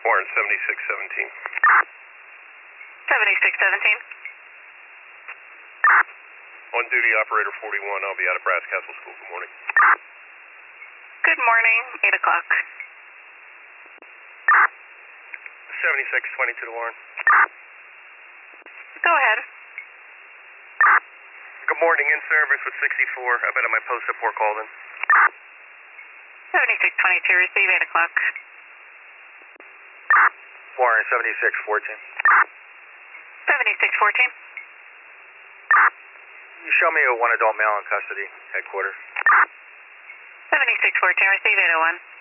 Warren 7617. 7617. On duty, operator 41. I'll be out of Brass Castle School. Good morning. Good morning, 8 o'clock. 7622 to Warren. Go ahead. Good morning, in service with 64. I've been on my post support call then. 7622, receive 8 o'clock. Warren 7614. 7614. You show me a one adult male in custody, headquarters. 7614, receive 801.